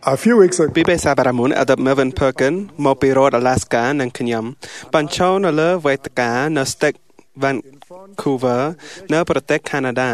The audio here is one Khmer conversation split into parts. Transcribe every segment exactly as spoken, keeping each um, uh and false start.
A few weeks ago, ពីបេសាបារ៉ាមុន Adam Melvin Perkin មកពីរដ្ឋ Alaska និងខ្ញុំបានចូលនៅលើវេទិកានៅ State Vancouver នៅប្រទេស Canada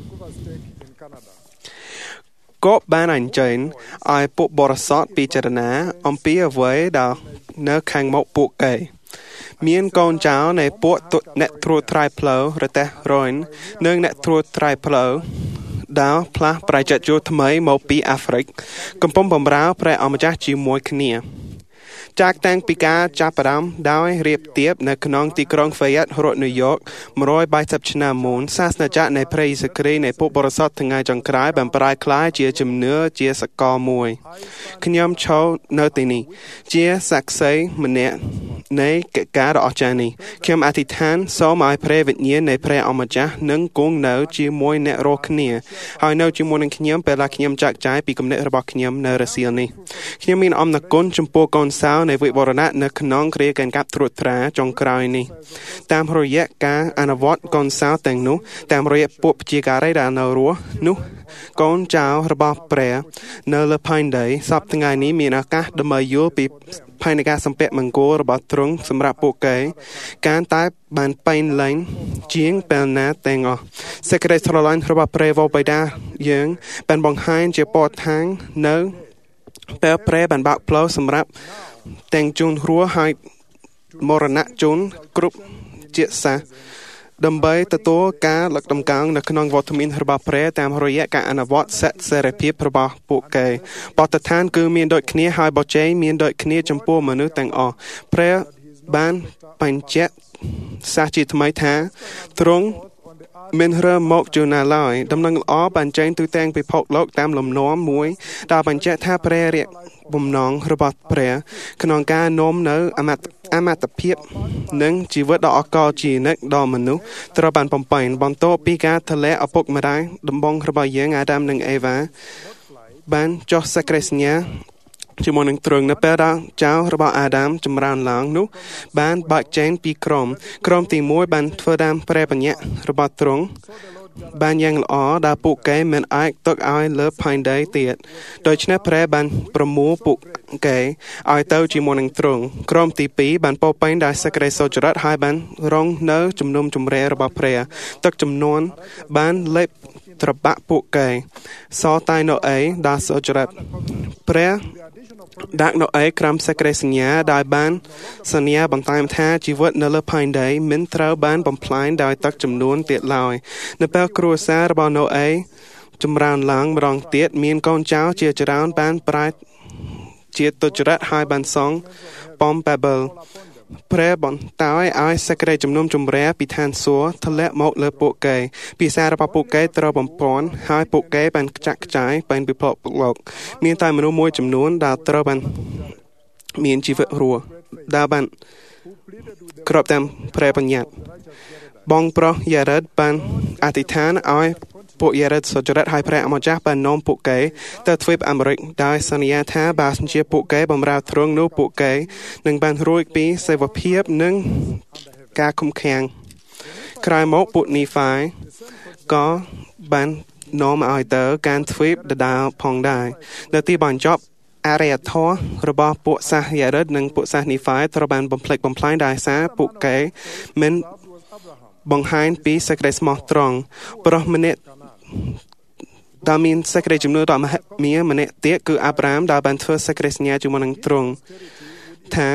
ក៏បានអញ្ជើញឲ្យពួកបរិស័ទពិចារណាអំពីអ្វីដែលនៅខាងមុខពួកគេមានកូនចៅនៃពួកអ្នកត្រួតត្រាយផ្លូវរទេះរ៉ុយនិងអ្នកត្រួតត្រាយផ្លូវដែលផ្លាស់ប្រជាជនថ្មីមកពីអាហ្វ្រិកកំពុងបម្រើព្រះអម្ចាស់ជាមួយគ្នាចាក់តាំងពីការចាប់ផ្ដើមដោយរៀបទៀបនៅក្នុងទីក្រុង Fayette រដ្ឋ New York មួយរយបីសិបឆ្នាំមុនសាសនាចក្រនៃព្រះយេស៊ូវគ្រីស្ទនៃពុទ្ធបរិស័ទថ្ងៃចុងក្រោយបានប្រែក្លាយជាជំនឿជាសកលមួយខ្ញុំចូលនៅទីនេះជាសាក្សីម្នាក់នៃកិច្ចការដ៏អស្ចារ្យនេះខ្ញុំអធិដ្ឋានសូមឲ្យព្រះវិញ្ញាណនៃព្រះអម្ចាស់នឹងគង់នៅជាមួយអ្នករាល់គ្នាហើយនៅជាមួយនឹងខ្ញុំពេលដែលខ្ញុំចាក់ចាយពីគំនិតរបស់ខ្ញុំនៅរសៀលនេះខ្ញុំមានអំណរគុណចំពោះកូនសៅនៃវិបរណៈនៅក្នុងគ្រាការកាប់ត្រួតត្រាចុងក្រោយនេះតាមរយៈការអនុវត្តកូនសៅទាំងនោះតាមរយៈពួកប្រជាការីដែលនៅរស់នោះកូនចៅរបស់ព្រះនៅលើផែនដីសពថ្ងៃនេះមានឱកាសដើម្បីយល់ពីផែនការសម្ពាក់មង្គលរបស់ទ្រង់សម្រាប់ពួកគេការតែបានបែងលែងជាងពេលណាទាំងអស់សេចក្តីស្រឡាញ់របស់ព្រះវរបិតាយើងបានបង្ហាញជាពណ៌ថាងនៅពេលព្រះបានបើកផ្លូវសម្រាប់ទាំងជនរស់ហើយមរណៈជនគ្រប់ជាតិសាសន៍ដើម្បីទទួលការលកដំកើងនៅក្នុងវត្តមានរបស់ព្រះតាមរយៈការអនុវត្តសិទ្ធិសេរីភាពរបស់ពួកគេបទដ្ឋានគឺមានដូចគ្នាហើយបច្ចេកមានដូចគ្នាចំពោះមនុស្សទាំងអស់ព្រះបានបញ្ជាក់សាសជាថ្មីថាទ្រង់មានរើមកជួនណាឡើយដំណឹងល្អបានចែងទូទាំងពិភពលោកតាមលំនាំមួយដែលបញ្ជាក់ថាព្រះរាជបំណងរបស់ព្រះក្នុងការនាំនៅអមតអមតភាពនិងជីវិតដ៏អកលជានិច្ចដល់មនុស្សត្រូវបានបំពេញបន្ទាប់ពីការធ្លាក់ឪពុកម្ដាយដំបងរបស់យើងអាដាមនិងអេវ៉ាបានចុះសេចក្តីសញ្ញាជាមួយនឹងទ្រង់នៅពេលដែលចៅរបស់អាដាមចម្រើនឡើងនោះបានបើកចេញពីក្រុមក្រុមទីមួយបានធ្វើតាមព្រះបញ្ញត្តិរបស់ទ្រង់បានយ៉ាងល្អដែលពួកគេមិនអាចទុកឲ្យលើផែនដីទៀតដូច្នេះព្រះបានប្រមូលពួកគេឲ្យទៅជាមួយនឹងទ្រង់ក្រុមទីពីរបានពោពេញដោយសេចក្តីសុចរិតហើយបានរងនៅជំនុំជម្រះរបស់ព្រះទឹកចំនួនបានលេបត្របាក់ពួកគេសតែណូអេដែលសុចរិតព្រះដាក់ណូអេក្រោមសេចក្តីសញ្ញាដែលបានសន្យាបន្ថែមថាជីវិតនៅលើផែនដីមិនត្រូវបានបំផ្លាញដោយទឹកចំនួនទៀតឡើយនៅពេលគ្រួសាររបស់ណូអេចម្រើនឡើងម្ដងទៀតមានកូនចៅជាច្រើនបានប្រែជាទុច្ចរិតហើយបានសង់ប៉មបែបលព្រះបន្តោយឲ្យសេចក្តីជំនុំជម្រះពីឋានសួគ៌ធ្លាក់មកលើពួកគេភាសារបស់ពួកគេត្រូវបំពេញហើយពួកគេបានខ្ចាក់ខ្ចាយបែនពិភពលោកមានតែមនុស្សមួយចំនួនដែលត្រូវបានមានជីវិតរស់ដែលបានគ្របតាមព្រះបញ្ញត្តិបងប្រុសយ៉ារ៉េតបានអធិដ្ឋានឲ្យពួកយ៉ារ៉េតសុចរិតឲ្យព្រះអម្ចាស់បាននាំពួកគេទៅទ្វីបអាមេរិកដោយសន្យាថាបើសិនជាពួកគេបម្រើទ្រង់នោះពួកគេនឹងបានរួចពីសេវភាពនិងការឃុំឃាំងក្រោយមកពួកនីហ្វាយក៏បាននាំឲ្យទៅកាន់ទ្វីបដដាលផងដែរនៅទីបញ្ចប់អរិយធម៌របស់ពួកសាសយ៉ារ៉េតនិងពួកសាសនីហ្វាយត្រូវបានបំផ្លិចបំផ្លាញដោយសារពួកគេមិនបង្ហាញពីសេចក្តីស្មោះត្រង់ប្រុសម្នាក់ដែលមានសេចក្តីជំនឿដ៏មហិមាម្នាក់ទៀតគឺអាប់រ៉ាមដែលបានធ្វើសេចក្តីសញ្ញាជាមួយនឹងទ្រង់ថា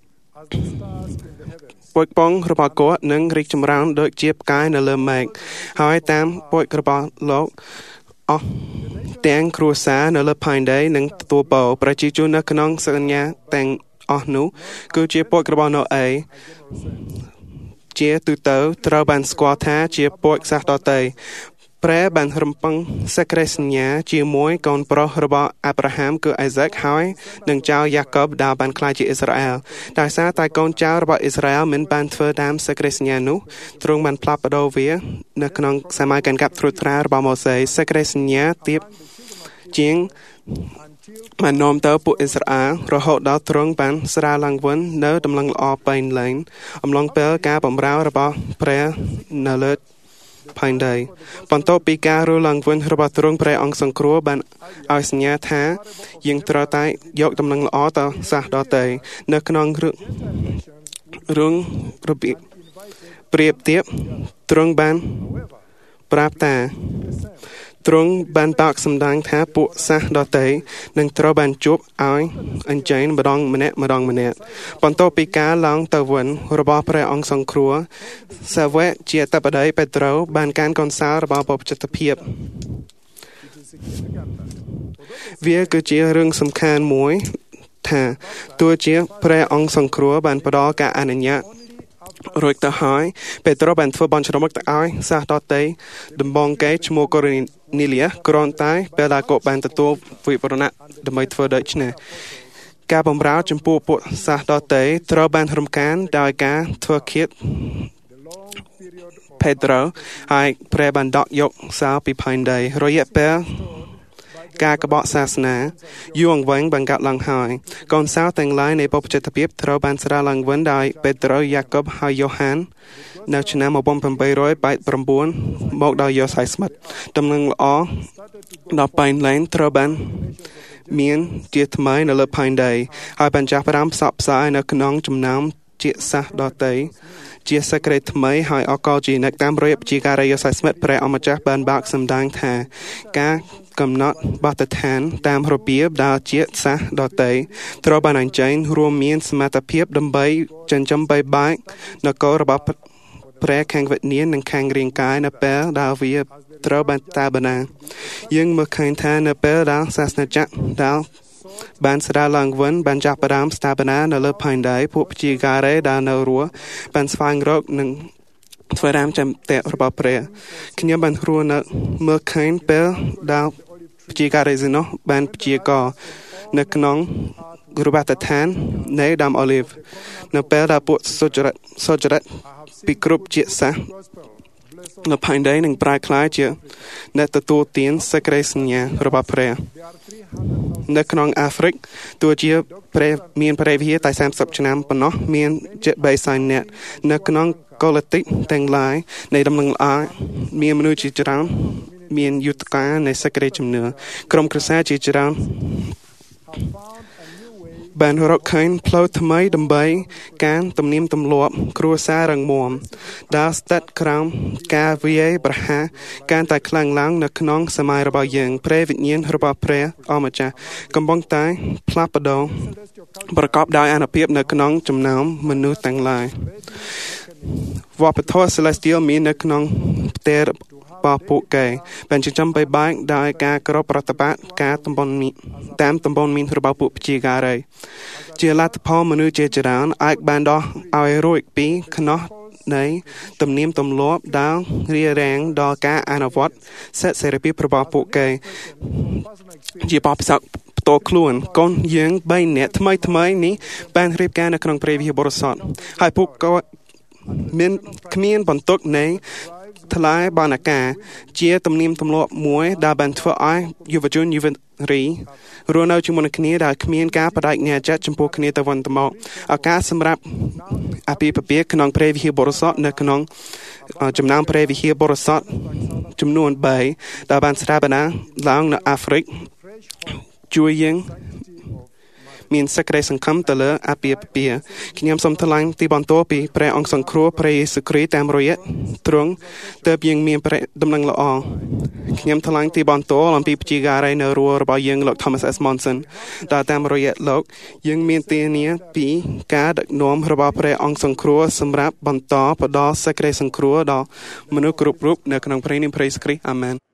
ពុជពងរបស់គាត់នឹងរីកចម្រើនដូចជាផ្កាយនៅលើមេឃហើយតាមពុជរបស់លោកអស់ទាំងគ្រួសារនៅលើផែនដីនឹងទទួលពរប្រជាជននៅក្នុងសញ្ញាទាំងអស់នោះគឺជាពុជរបស់ណូអេជាទូទៅត្រូវបានស្គាល់ថាជាពុជសាសដទៃព្រះបានរំពឹងសេចក្តីសញ្ញាជាមួយកូនប្រុសរបស់អាប់រ៉ាហាំគឺអេសាកហើយនឹងចៅយ៉ាកុបដែលបានក្លាយជាអ៊ីស្រាអែលដោយសារតែកូនចៅរបស់អ៊ីស្រាអែលមិនបានធ្វើតាមសេចក្តីសញ្ញានោះទ្រង់បានផ្លាស់ប្ដូរវានៅក្នុងសម័យការកាប់ត្រួតត្រារបស់ម៉ូសេសេចក្តីសញ្ញាទៀបជាងបាននាំទៅពួកអ៊ីស្រាអែលរហូតដល់ទ្រង់បានស្រាលឡើងវិញនៅដំណឹងល្អបែងលែងអំឡុងពេលការបម្រើរបស់ព្រះនៅលើផែនដីបន្ទាប់ពីការរស់ឡើងវិញរបស់ទ្រង់ព្រះអង្គសង្គ្រោះបានឲ្យសញ្ញាថាយើងត្រូវតែយកដំណឹងល្អទៅសាសដទៃនៅក្នុងរឿងរឿងរបៀបប្រៀបធៀបទ្រង់បានប្រាប់ថាទ្រង់បានតាក់សម្ដែងថាពួកសាសដទៃនឹងត្រូវបានជួបឲ្យអញ្ជើញម្ដងម្នាក់ម្ដងម្នាក់បន្ទាប់ពីការឡើងទៅវិញរបស់ព្រះអង្គសង្គ្រោះសាវកជាតបតីពេត្រូបានកាន់កូនសោរបស់បព្វជិតភាពវាគឺជារឿងសំខាន់មួយថាទោះជាព្រះអង្គសង្គ្រោះបានផ្ដល់ការអនុញ្ញាតរួចទៅហើយពេត្រុសបានធ្វើបន់ជ្រមុខទៅឲ្យសាសដទៃដំបងកេឈ្មោះកូរនីលៀសគ្រាន់តែពេលដែលគាត់បានទទួលវិវរណៈដើម្បីធ្វើដូច្នេះការបម្រើចំពោះពួកសាសដទៃត្រូវបានរំខានដោយការធ្វើឃាតពេត្រុសហើយព្រះបានដកយកសោពីផែនដីរយៈពេលការក្បត់សាសនាយូរអង្វែងបានកាត់ឡើងហើយកូនសោទាំងឡាយនៃបព្វជិតភាពត្រូវបានស្រាលឡើងវិញដោយពេត្រុសយ៉ាកុបហើយយ៉ូហាននៅឆ្នាំeighteen eighty-nineមកដោយយ៉ូសៃស្មិតដំណឹងល្អដល់ប៉ៃឡែនត្រូវបានមានជាថ្មីនៅលើផែនដីហើយបានចាប់ផ្ដើមផ្សព្វផ្សាយនៅក្នុងចំណោមជាសាសដទៃជាសេចក្តីថ្មីហើយអកលជានិកតាមរយៈជាការយោសៃស្មិតព្រះអម្ចាស់បានបាក់សម្ដែងថាការកំណត់បទដ្ឋានតាមរបៀបដែលជាសាសដទៃត្រូវបានអញ្ជើញរួមមានសមត្ថភាពដើម្បីចិញ្ចឹមបីបាច់នគររបស់ព្រះខាងវិញ្ញាណនិងខាងរាងកាយនៅពេលដែលវាត្រូវបានតាបណាយើងមើលឃើញថានៅពេលដែលសាសនាចក្រដែលបានស្ដារឡើងវិញបានចាប់ផ្ដើមស្ថាបនានៅលើផែនដីពួកប្រជាការ៉េដែលនៅរស់បានស្វែងរកនិងធ្វើតាមចាំតេរបស់ព្រះខ្ញុំបានរស់នៅមើលឃើញពេលដែលប្រជាការ៉េនោះបានប្រជាកនៅក្នុងរបបឋាននៃដើមអូលីវនៅពេលដែលពួកសុចរិតសុចរិតពីគ្រប់ជាសាសនៅផែនដីនឹងប្រែក្លាយជាអ្នកទទួលទានសេចក្តីសញ្ញារបស់ព្រះនៅក្នុងអាហ្វ្រិកទោះជាព្រះមានព្រះវិហារតែthirtyឆ្នាំប៉ុណ្ណោះមានជិតthreeសែននាក់នៅក្នុងកូឡតិកទាំងឡាយនៃដំណឹងល្អមានមនុស្សជាច្រើនមានយុទ្ធការនៃសេចក្តីជំនឿក្រុមគ្រួសារជាច្រើនបានរកឃើញផ្លូវថ្មីដើម្បីការទំនៀមទម្លាប់គ្រួសាររឹងមាំដែលស្ថិតក្រោមការវាយប្រហារកាន់តែខ្លាំងឡើងនៅក្នុងសម័យរបស់យើងព្រះវិញ្ញាណរបស់ព្រះអម្ចាស់កំពុងតែផ្លាស់ប្ដូរប្រកបដោយអានុភាពនៅក្នុងចំណោមមនុស្សទាំងឡាយវប្បធម៌ Celestial មាននៅក្នុងផ្ទៃរបស់ពួកគេបានចិញ្ចឹមបីបាច់ដោយការគោរពប្រតិបត្តិការតំបន់តាមតំបន់មានរបស់ពួកប្រជាការ៉េជាលទ្ធផលមនុស្សជាច្រើនអាចបានដោះឲ្យរួចពីខ្នោះនៃទំនៀមទម្លាប់ដែលរារាំងដល់ការអនុវត្តសិទ្ធិសេរីភាពរបស់ពួកគេជាបបិសកផ្ទាល់ខ្លួនកូនយើង3នាក់ថ្មីថ្មីនេះបានរៀបការនៅក្នុងព្រះវិហារបរិសុទ្ធហើយពួកគាត់មានគ្មានបន្ទុកនៃថ្លៃបណ្ណាការជាទំនៀមទម្លាប់មួយដែលបានធ្វើឲ្យយុវជនយុវរីរស់នៅជាមួយនឹងគ្នាដែលគ្មានការបដិញ្ញាចិត្តចំពោះគ្នាទៅវិញទៅមកឱកាសសម្រាប់អាពាហ៍ពិពាហ៍ក្នុងព្រះវិហារបរិសុទ្ធនៅក្នុងចំណោមព្រះវិហារបរិសុទ្ធចំនួនthreeដែលបានស្ថាបនាឡើងនៅអាហ្វ្រិកជួយយើងមានសេចក្តីសង្ឃឹមទៅលើអាពាហ៍ពិពាហ៍ខ្ញុំសូមថ្លែងទីបន្ទាល់ពីព្រះអង្គសង្គ្រោះព្រះយេស៊ូវគ្រីស្ទតាមរយៈទ្រង់ទើបយើងមានព្រះដំណឹងល្អខ្ញុំថ្លែងទីបន្ទាល់អំពីប្រជាការ៉េនៅរស់របស់យើងលោក Thomas S. Monson ដែលតាមរយៈលោកយើងមានទានាពីការដឹកនាំរបស់ព្រះអង្គសង្គ្រោះសម្រាប់បន្តផ្ដល់សេចក្តីសង្គ្រោះដល់មនុស្សគ្រប់រូបនៅក្នុងព្រះនាមព្រះយេស៊ូវគ្រីស្ទអាមែន